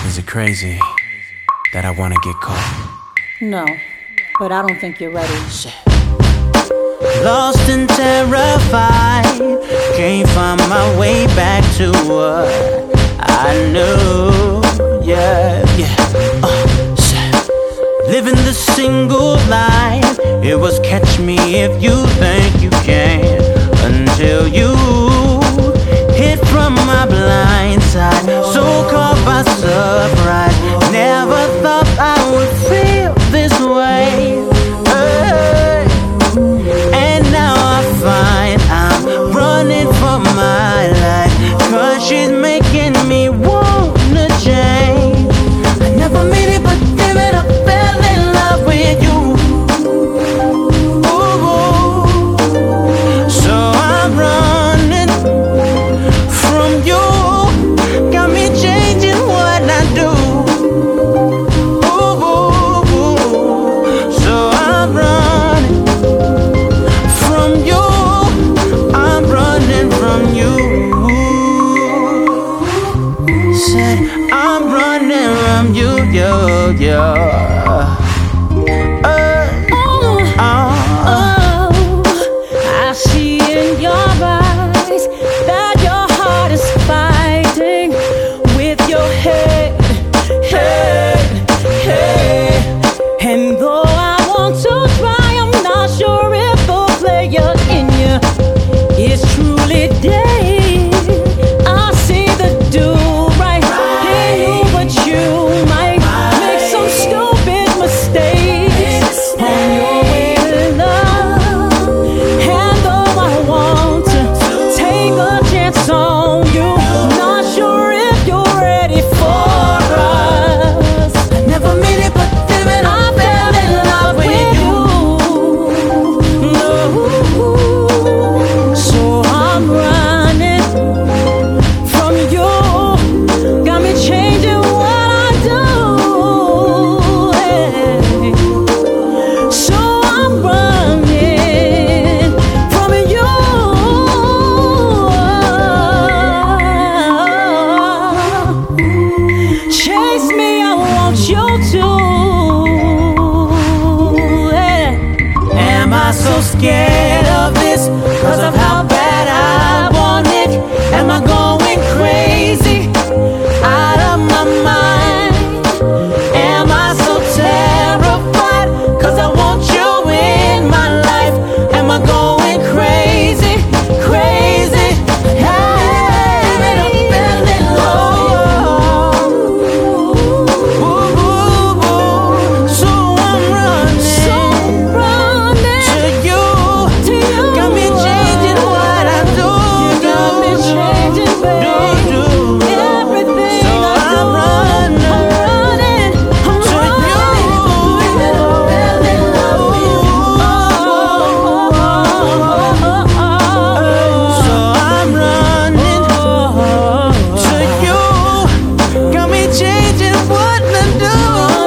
Is it crazy that I wanna get caught? No, but I don't think you're ready. Lost and terrified, can't find my way back to what I knew. Yeah. Living the single life, it was catch me if you think you can, until you hit from my blind side. So caught by surprise, never thought I would feel this way. And now I find I'm running for my life, 'cause she's making me wanna change. I never made it, but damn it, I fell in love with you. Ooh. So I'm running from you, got me changing what I do. Ooh. So I'm running from you, I'm running from you. Said I'm running from you, yo. I see in your eyes that your heart is fighting with your head. And though I want to try, I'm not sure if the player in you is truly dead. I see the do right in you, but you might make some stupid mistakes on your way to love. And though I want to take a chance on you, not sure if you're ready for us. I never made it, but damn it, I fell in love with you. No. So I'm running from you, got me changing what I do. So I'm running from you. Chase me, I want you to. Am I so scared of this, 'cause of how bad I want it? Am I going crazy, out of my mind? Am I so terrified, 'cause I want you in my life? Am I going crazy? Hey, I fell in love. Ooh. So I'm running to you. Got me changing what I do. Got me changing, baby. Everything So I do. I'm running I'm running to you. So I'm running to you. Got me changing what I do.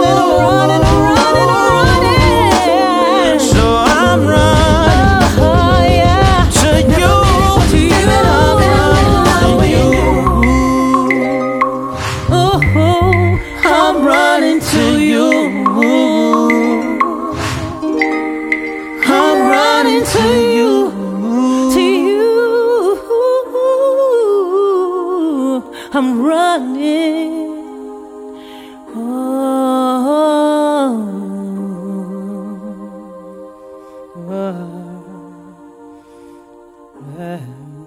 So I'm running to you. I'm running to you. I'm running to you. I'm running. Oh.